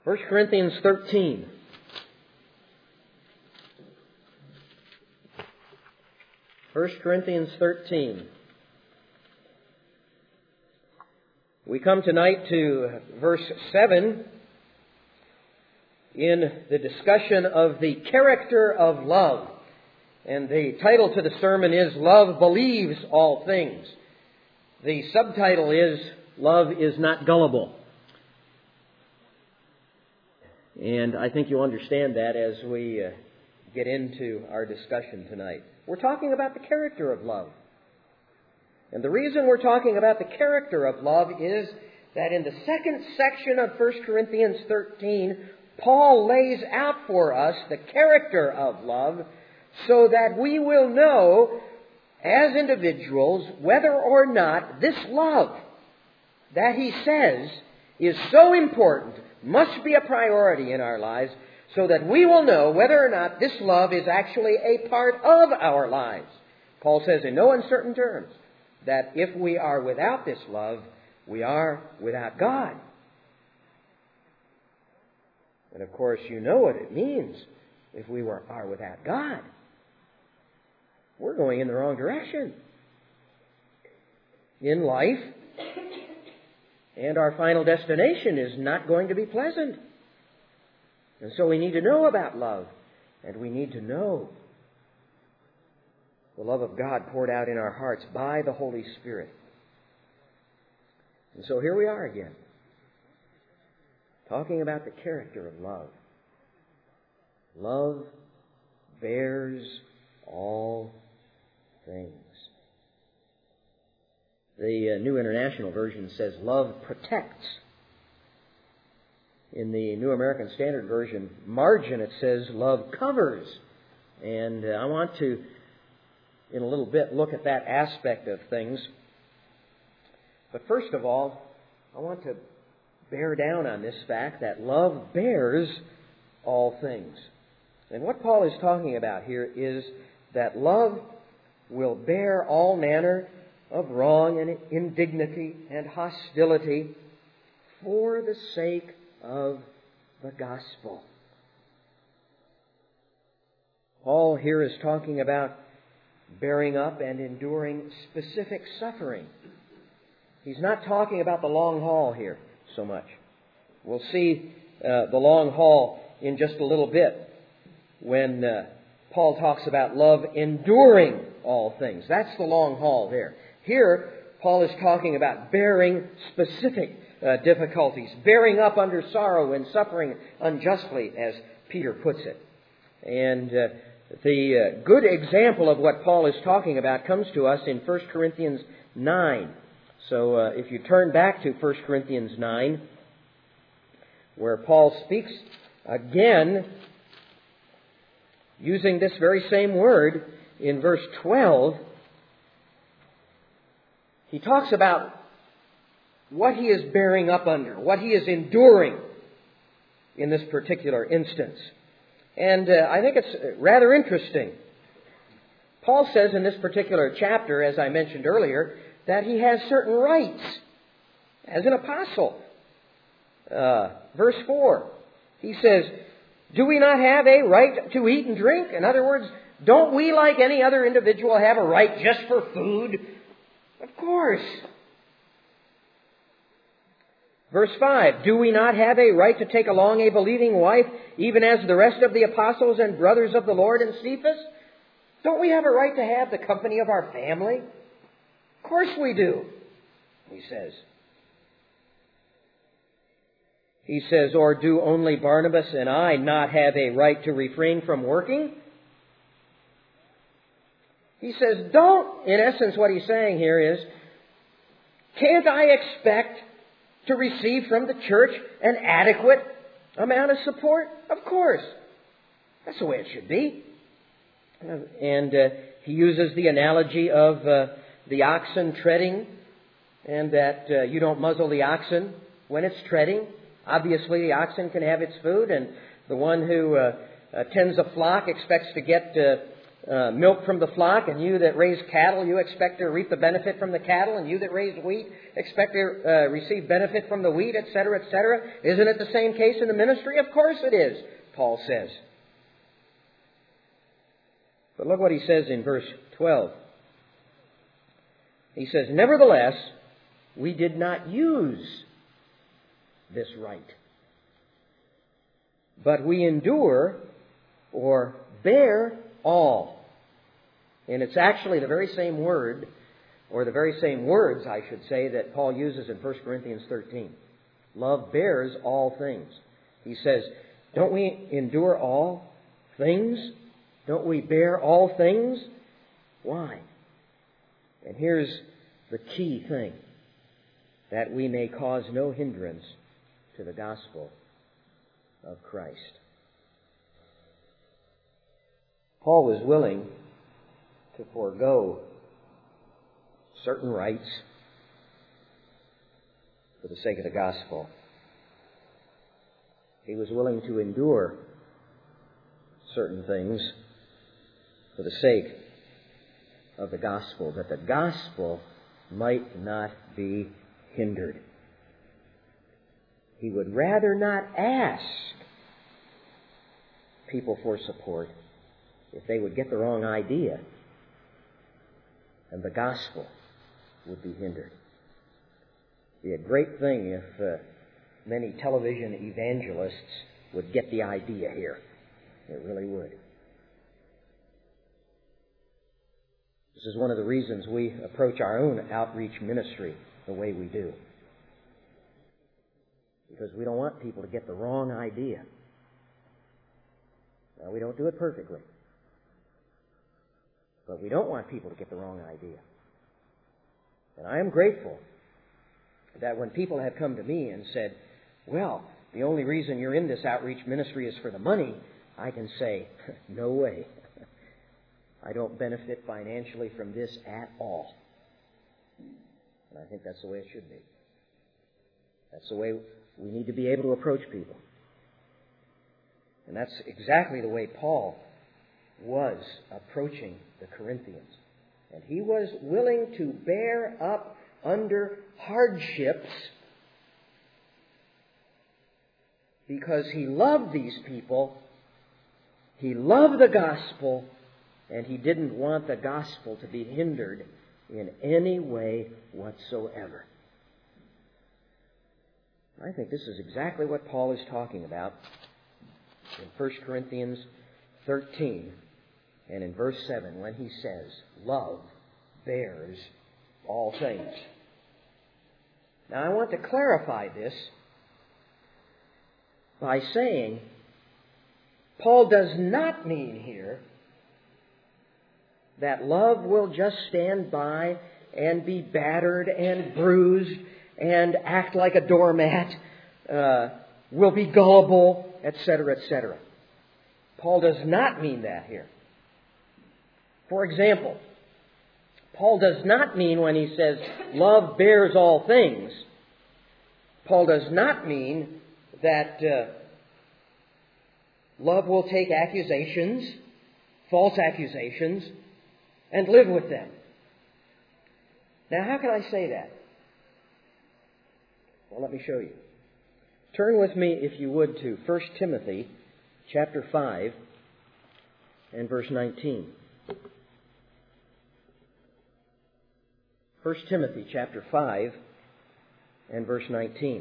1 Corinthians 13. First Corinthians 13. We come tonight to verse 7 in the discussion of the character of love. And the title to the sermon is Love Believes All Things. The subtitle is Love is Not Gullible. And I think you'll understand that as we get into our discussion tonight. We're talking about the character of love. And the reason we're talking about the character of love is that in the second section of 1 Corinthians 13, Paul lays out for us the character of love so that we will know as individuals whether or not this love that he says is so important, must be a priority in our lives, so that we will know whether or not this love is actually a part of our lives. Paul says in no uncertain terms that if we are without this love, we are without God. And of course, you know what it means if we are without God. We're going in the wrong direction in life, and our final destination is not going to be pleasant. And so we need to know about love, and we need to know the love of God poured out in our hearts by the Holy Spirit. And so here we are again, talking about the character of love. Love bears all things. The New International Version says love protects. In the New American Standard Version margin it says love covers. And I want to, in a little bit, look at that aspect of things. But first of all, I want to bear down on this fact that love bears all things. And what Paul is talking about here is that love will bear all manner of wrong and indignity and hostility for the sake of the gospel. Paul here is talking about bearing up and enduring specific suffering. He's not talking about the long haul here so much. We'll see the long haul in just a little bit when Paul talks about love enduring all things. That's the long haul there. Here, Paul is talking about bearing specific difficulties, bearing up under sorrow and suffering unjustly, as Peter puts it. And the good example of what Paul is talking about comes to us in 1 Corinthians 9. So if you turn back to 1 Corinthians 9, where Paul speaks again using this very same word in verse 12, he talks about what he is bearing up under, what he is enduring in this particular instance. And I think it's rather interesting. Paul says in this particular chapter, as I mentioned earlier, that he has certain rights as an apostle. Verse 4, he says, "Do we not have a right to eat and drink?" In other words, don't we, like any other individual, have a right just for food? Of course. Verse 5, "Do we not have a right to take along a believing wife, even as the rest of the apostles and brothers of the Lord and Cephas?" Don't we have a right to have the company of our family? Of course we do, he says. He says, "Or do only Barnabas and I not have a right to refrain from working?" He says, don't. In essence, what he's saying here is, can't I expect to receive from the church an adequate amount of support? Of course. That's the way it should be. And he uses the analogy of the oxen treading, and that you don't muzzle the oxen when it's treading. Obviously, the oxen can have its food, and the one who tends a flock expects to get milk from the flock, and you that raise cattle, you expect to reap the benefit from the cattle, and you that raise wheat expect to receive benefit from the wheat, etc., etc. Isn't it the same case in the ministry? Of course it is, Paul says. But look what he says in verse 12. He says, "Nevertheless, we did not use this right, but we endure or bear all." And it's actually the very same word, or the very same words, I should say, that Paul uses in 1 Corinthians 13. Love bears all things. He says, don't we endure all things? Don't we bear all things? Why? And here's the key thing: that we may cause no hindrance to the gospel of Christ. Paul was willing to forego certain rights for the sake of the gospel. He was willing to endure certain things for the sake of the gospel, that the gospel might not be hindered. He would rather not ask people for support if they would get the wrong idea, and the gospel would be hindered. It would be a great thing if many television evangelists would get the idea here. It really would. This is one of the reasons we approach our own outreach ministry the way we do. Because we don't want people to get the wrong idea. Now, we don't do it perfectly. But we don't want people to get the wrong idea. And I am grateful that when people have come to me and said, well, the only reason you're in this outreach ministry is for the money, I can say, no way. I don't benefit financially from this at all. And I think that's the way it should be. That's the way we need to be able to approach people. And that's exactly the way Paul was approaching the Corinthians. And he was willing to bear up under hardships because he loved these people, he loved the gospel, and he didn't want the gospel to be hindered in any way whatsoever. I think this is exactly what Paul is talking about in 1 Corinthians 13 and in verse 7 when he says, love bears all things. Now I want to clarify this by saying Paul does not mean here that love will just stand by and be battered and bruised and act like a doormat, will be gullible, etc., etc. Paul does not mean that here. For example, Paul does not mean when he says, love bears all things, Paul does not mean that love will take accusations, false accusations, and live with them. Now, how can I say that? Well, let me show you. Turn with me, if you would, to 1 Timothy chapter 5 and verse 19. 1 Timothy chapter 5 and verse 19.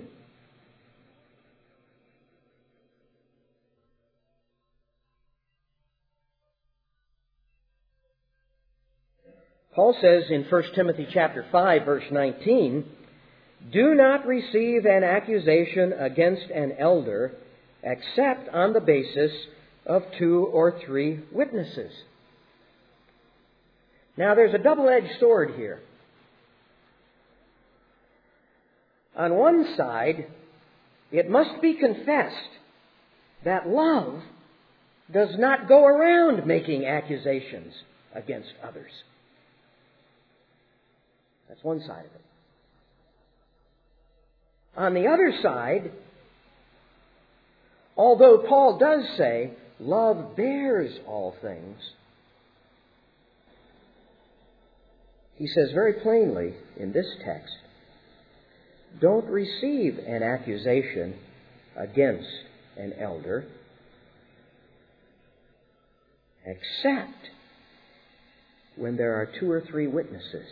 Paul says in 1 Timothy chapter 5, verse 19, do not receive an accusation against an elder except on the basis of 2 or 3 witnesses. Now, there's a double-edged sword here. On one side, it must be confessed that love does not go around making accusations against others. That's one side of it. On the other side, although Paul does say, love bears all things, He says very plainly in this text, don't receive an accusation against an elder except when there are 2 or 3 witnesses.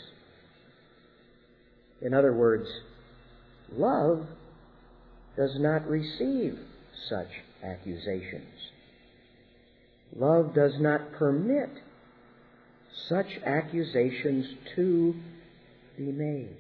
In other words, love does not receive such accusations. Love does not permit such accusations to be made.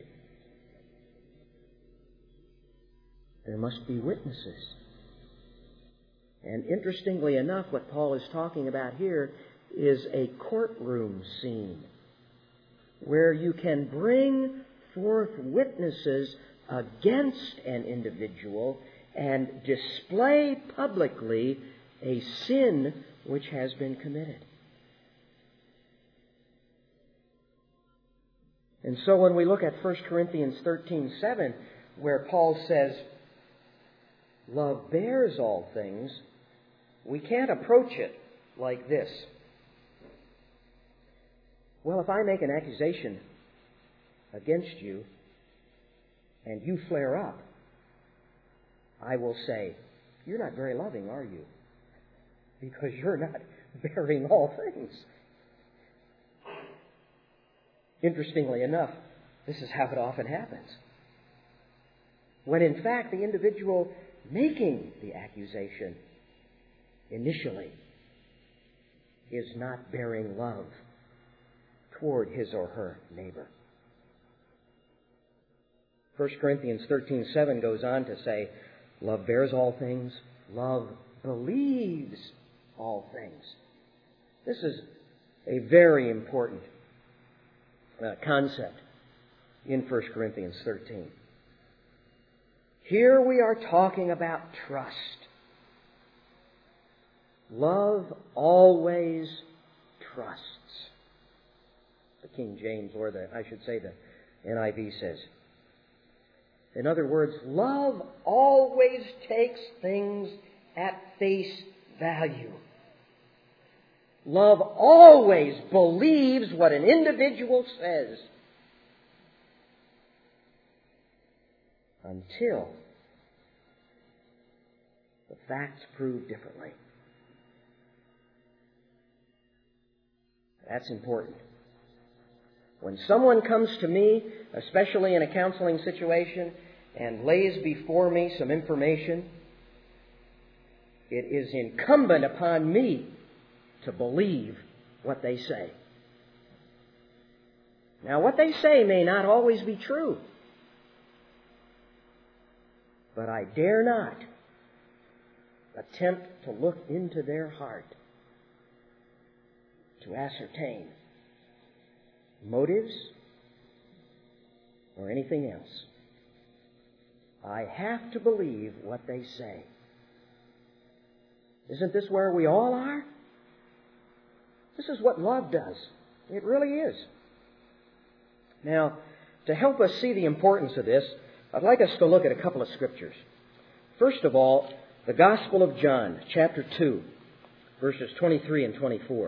There must be witnesses. And interestingly enough, what Paul is talking about here is a courtroom scene where you can bring forth witnesses against an individual and display publicly a sin which has been committed. And so when we look at 1 Corinthians 13:7, where Paul says, love bears all things, we can't approach it like this. Well, if I make an accusation against you and you flare up, I will say, you're not very loving, are you? Because you're not bearing all things. Interestingly enough, this is how it often happens. When in fact the individual making the accusation initially is not bearing love toward his or her neighbor. 1 Corinthians 13:7 goes on to say, love bears all things, love believes all things. This is a very important concept in 1 Corinthians 13. Here we are talking about trust. Love always trusts. The King James, or the NIV says. In other words, love always takes things at face value. Love always believes what an individual says until the facts prove differently. That's important. When someone comes to me, especially in a counseling situation, and lays before me some information, it is incumbent upon me to believe what they say. Now, what they say may not always be true, but I dare not attempt to look into their heart to ascertain motives or anything else. I have to believe what they say. Isn't this where we all are? This is what love does. It really is. Now, to help us see the importance of this, I'd like us to look at a couple of scriptures. First of all, the Gospel of John, chapter 2, verses 23 and 24.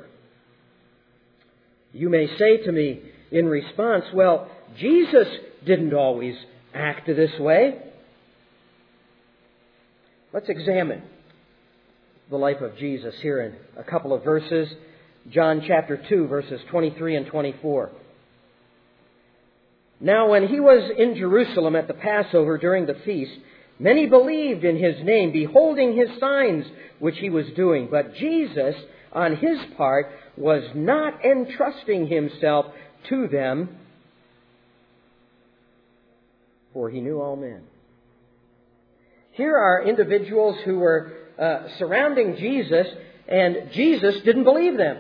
You may say to me in response, well, Jesus didn't always act this way. Let's examine the life of Jesus here in a couple of verses. John chapter 2, verses 23 and 24. Now, when he was in Jerusalem at the Passover during the feast, many believed in his name, beholding his signs which he was doing. But Jesus, on his part, was not entrusting himself to them, for he knew all men. Here are individuals who were surrounding Jesus, and Jesus didn't believe them.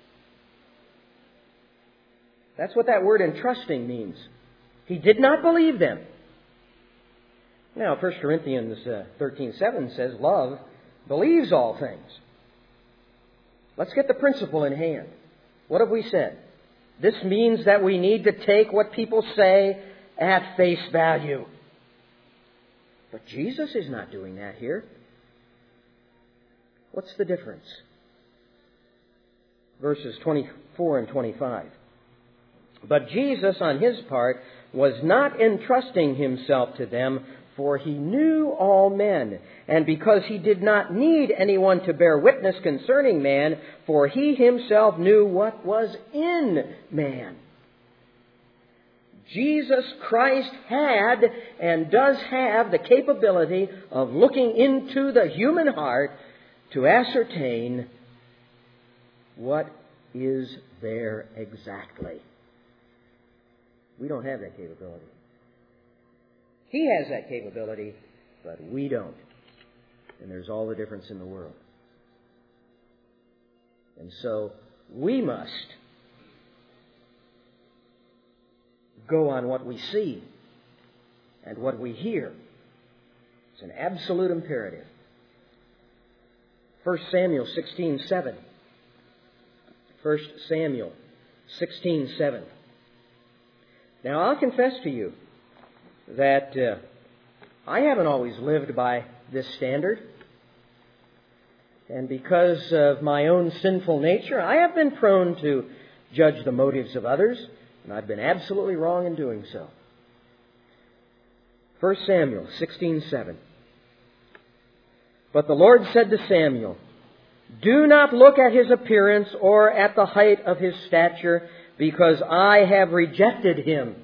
That's what that word entrusting means. He did not believe them. Now, 1 Corinthians 13:7 says, love believes all things. Let's get the principle in hand. What have we said? This means that we need to take what people say at face value. But Jesus is not doing that here. What's the difference? Verses 24 and 25. But Jesus, on his part, was not entrusting himself to them, for he knew all men, and because he did not need anyone to bear witness concerning man, for he himself knew what was in man. Jesus Christ had and does have the capability of looking into the human heart to ascertain what is there exactly. We don't have that capability. He has that capability, but we don't. And there's all the difference in the world. And so we must go on what we see and what we hear. It's an absolute imperative. 1 Samuel 16:7. 1 Samuel 16:7. Now, I'll confess to you that I haven't always lived by this standard. And because of my own sinful nature, I have been prone to judge the motives of others, and I've been absolutely wrong in doing so. 1 Samuel 16:7. But the Lord said to Samuel, "Do not look at his appearance or at the height of his stature, because I have rejected him.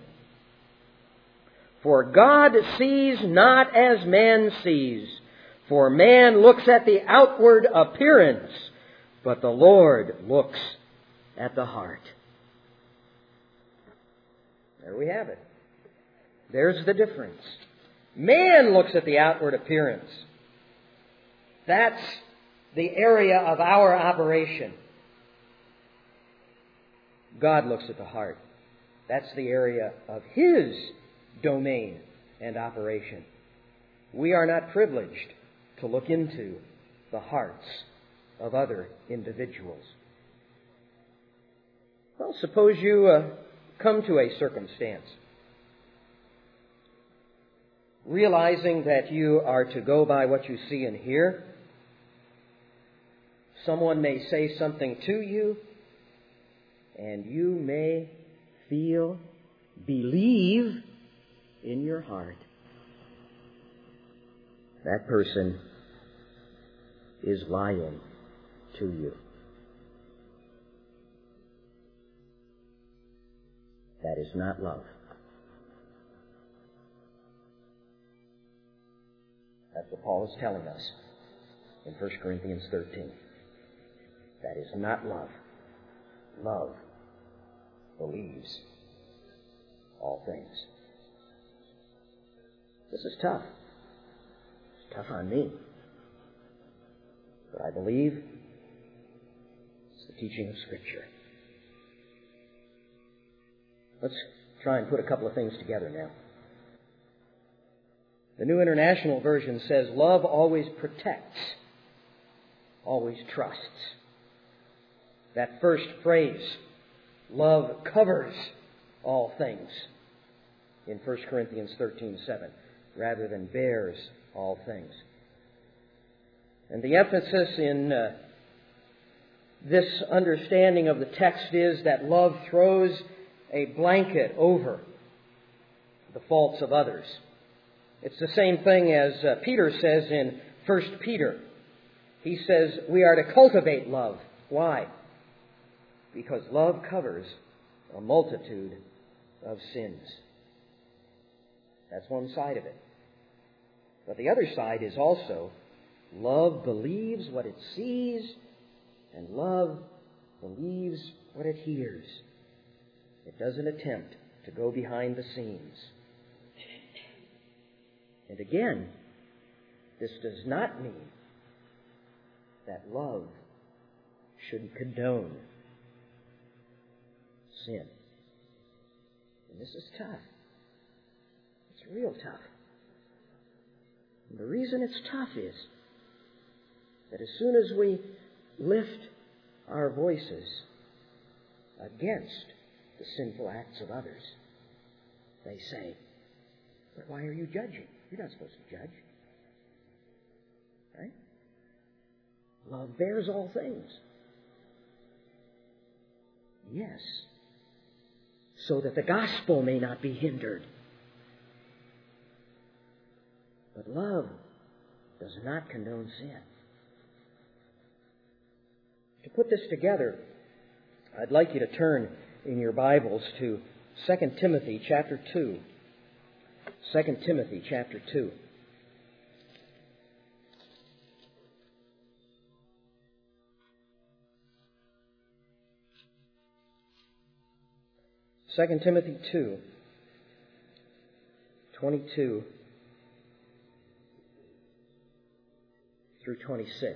For God sees not as man sees. For man looks at the outward appearance, but the Lord looks at the heart." There we have it. There's the difference. Man looks at the outward appearance. That's the area of our operation. God looks at the heart. That's the area of His domain and operation. We are not privileged to look into the hearts of other individuals. Well, suppose you come to a circumstance, realizing that you are to go by what you see and hear. Someone may say something to you, and you may believe in your heart that person is lying to you. That is not love. That's what Paul is telling us in 1 Corinthians 13. That is not love. Love believes all things. This is tough. It's tough on me. But I believe it's the teaching of Scripture. Let's try and put a couple of things together now. The New International Version says, love always protects, always trusts. That first phrase, love covers all things, in 1 Corinthians 13:7, rather than bears all things. And the emphasis in this understanding of the text is that love throws a blanket over the faults of others. It's the same thing as Peter says in 1 Peter. He says we are to cultivate love. Why? Because love covers a multitude of sins. That's one side of it. But the other side is also love believes what it sees, and love believes what it hears. It doesn't attempt to go behind the scenes. And again, this does not mean that love should condone sin. And this is tough. It's real tough. And the reason it's tough is that as soon as we lift our voices against the sinful acts of others, they say, "But why are you judging? You're not supposed to judge." Right? Love bears all things. Yes. so that the gospel may not be hindered. But love does not condone sin. To put this together, I'd like you to turn in your Bibles to 2 Timothy chapter 2. 2 Timothy chapter 2. Second Timothy 2, 22 through 26.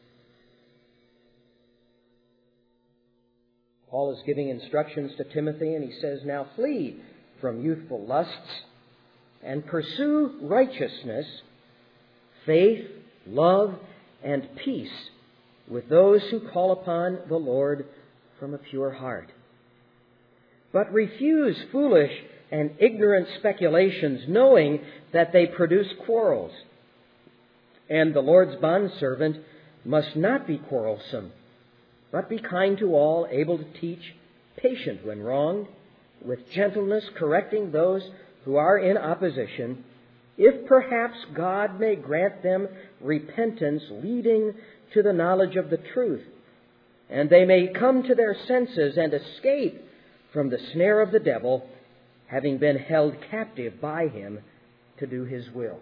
Paul is giving instructions to Timothy, and he says, "Now flee from youthful lusts and pursue righteousness, faith, love, and peace with those who call upon the Lord from a pure heart. But refuse foolish and ignorant speculations, knowing that they produce quarrels. And the Lord's bondservant must not be quarrelsome, but be kind to all, able to teach, patient when wronged, with gentleness correcting those who are in opposition, if perhaps God may grant them repentance leading to the knowledge of the truth, and they may come to their senses and escape from the snare of the devil, having been held captive by him to do his will."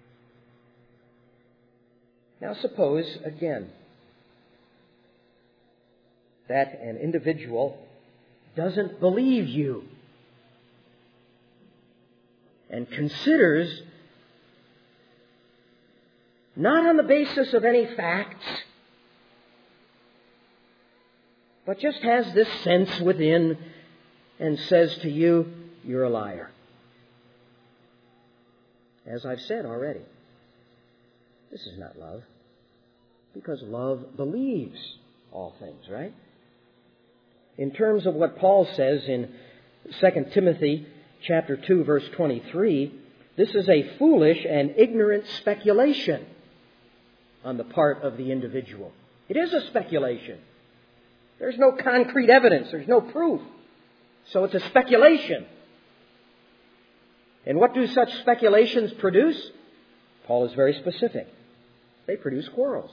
Now suppose, again, that an individual doesn't believe you and considers, not on the basis of any facts, but just has this sense within and says to you, "You're a liar." As I've said already, this is not love, because love believes all things, right? In terms of what Paul says in 2 Timothy chapter 2, verse 23, this is a foolish and ignorant speculation on the part of the individual. It is a speculation. There's no concrete evidence. There's no proof. So it's a speculation. And what do such speculations produce? Paul is very specific. They produce quarrels.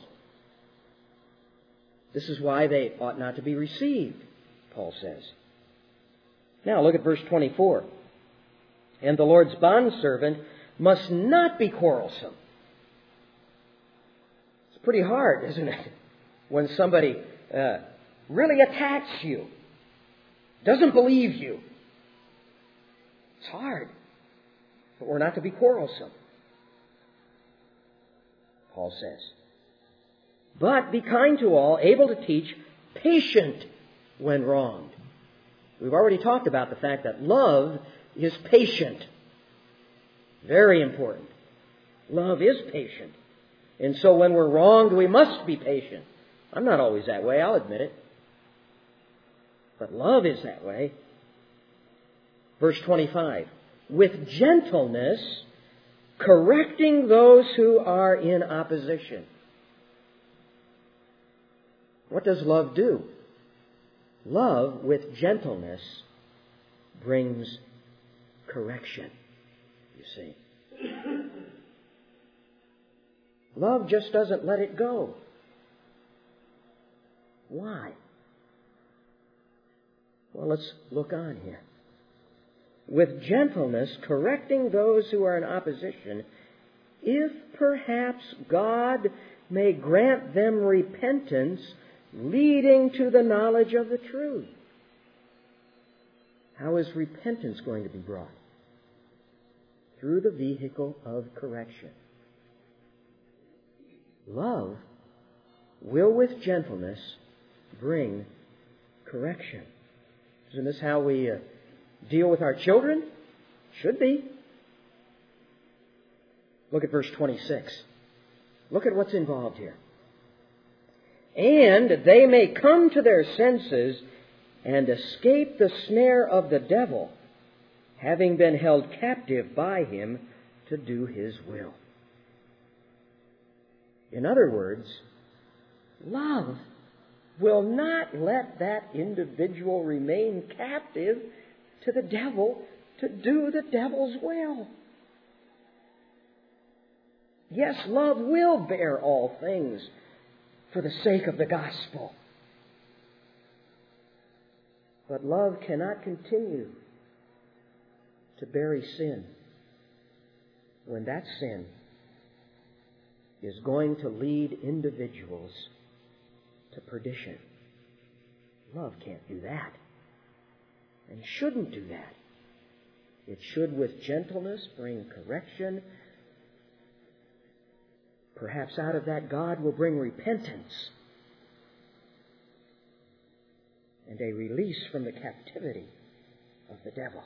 This is why they ought not to be received, Paul says. Now look at verse 24. "And the Lord's bondservant must not be quarrelsome." It's pretty hard, isn't it? When somebody really attacks you, doesn't believe you. It's hard. But we're not to be quarrelsome, Paul says. "But be kind to all, able to teach, patient when wronged." We've already talked about the fact that love is patient. Very important. Love is patient. And so when we're wronged, we must be patient. I'm not always that way, I'll admit it. But love is that way. Verse 25. "With gentleness, correcting those who are in opposition." What does love do? Love, with gentleness, brings correction, you see. Love just doesn't let it go. Why? Well, let's look on here. "With gentleness, correcting those who are in opposition, if perhaps God may grant them repentance leading to the knowledge of the truth." How is repentance going to be brought? Through the vehicle of correction. Love will, with gentleness, bring correction. Isn't this how we deal with our children? Should be. Look at verse 26. Look at what's involved here. "And they may come to their senses and escape the snare of the devil, having been held captive by him to do his will." In other words, love will not let that individual remain captive to the devil to do the devil's will. Yes, love will bear all things for the sake of the gospel. But love cannot continue to bury sin when that sin is going to lead individuals to perdition. Love can't do that, and shouldn't do that. It should, with gentleness, bring correction. Perhaps out of that God will bring repentance and a release from the captivity of the devil.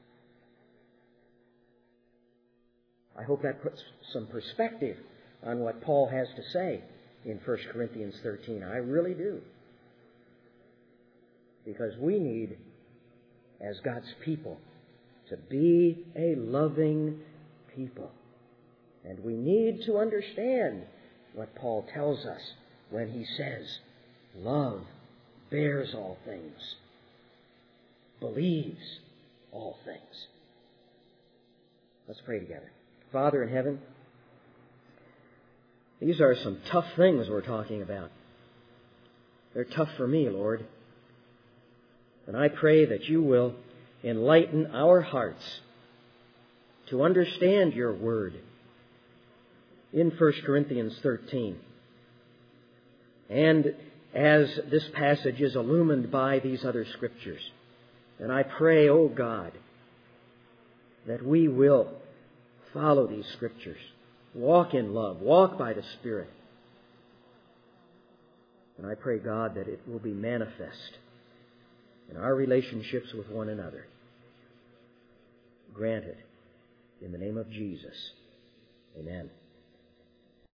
I hope that puts some perspective on what Paul has to say in 1 Corinthians 13. I really do. Because we need, as God's people, to be a loving people. And we need to understand what Paul tells us when he says, love bears all things, believes all things. Let's pray together. Father in heaven, these are some tough things we're talking about. They're tough for me, Lord. And I pray that you will enlighten our hearts to understand your word in 1 Corinthians 13. And as this passage is illumined by these other scriptures, and I pray, O God, that we will follow these scriptures, walk in love, walk by the Spirit. And I pray, God, that it will be manifest in our relationships with one another. Grant it in the name of Jesus. Amen.